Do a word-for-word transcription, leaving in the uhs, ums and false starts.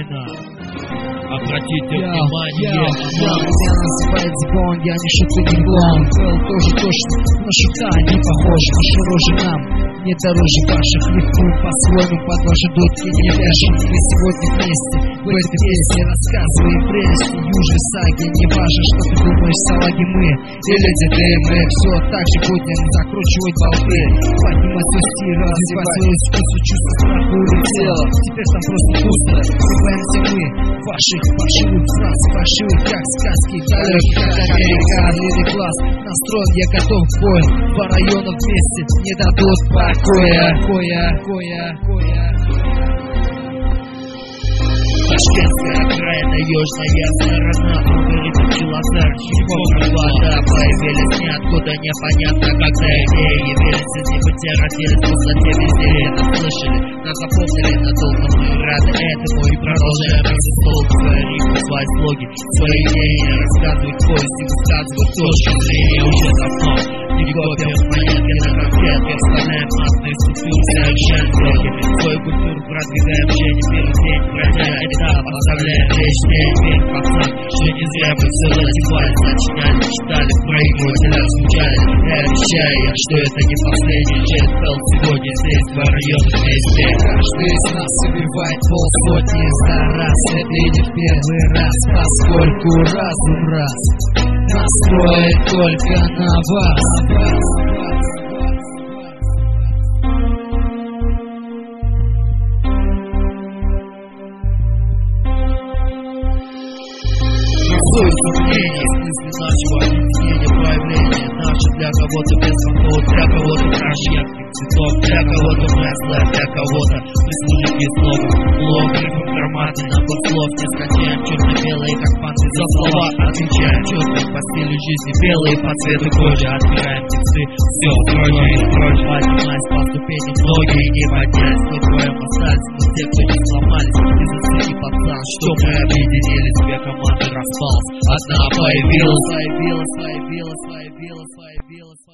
война. Обратите я, внимание, я, я, меня называют Зибон, я не шутка не клоун. Был тоже точно, но шута не похож, ваши рожи нам не дороже ваших. Рифмуем по-своему, под ваши дудки не вяжем. Мы сегодня вместе в этой песне рассказываем прелести южной саги. Не важно, что ты думаешь, салаги мы или деды, мы все так же будем закручивать болты, поднимать усти, развивать свою вкусу, чувство страха улетело. Теперь там просто пусто, срываемся мы ваших фальшивых фраз, фальшивых как сказки, далеких от Америка, длинный класс настроен, я готов к бою. Два района вместе не дадут покоя, коя, коя, коя. Ташкентская окраина, южная сторона, говорит Челозар, Чикова, вода, появились ниоткуда, непонятно когда идеи явились из небытия, родились в высоте, везде это слышали, нас запомнили надолго, мы рады этому и продолжаем рассолт свои рифмы, свои слоги, свои идеи, рассказывать повести, высказывать точки зрения уже давно. Не копием монетки на конфетке, вставляем атные структуры, совершаем сроки, свою культуру продвигаем уже не первый день, пройдя этап, оставляем вещь день, век пацан, что не зря мы все затевали, сочиняли, читали, проигрывали, звучали, я обещаю, что это не последний джет, пел сегодня здесь, в районе вместе. Каждый из нас убивает полсотни за раз, это и не в первый раз, поскольку разум раз настроит только на вас. Мнение, смысле нашего объяснения, проявления наши для кого-то без фантов, для кого-то краш ярких цветов, для кого-то масло, для кого-то прислужники слов, блог, информаты, набор слов, не скачаем черно-белые, как панты за слова, отвечаем четко по стилю жизни, белые по цвету кожи, отбираем тексты, все строже и строже, поднимаясь по ступени, многие не поднялись, мы вдвоем остались, мы те, кто не сломались, не зацени пацан, что мы объединились, две команды распалась. Одна появилась, появилась, появилась, появилась, появилась.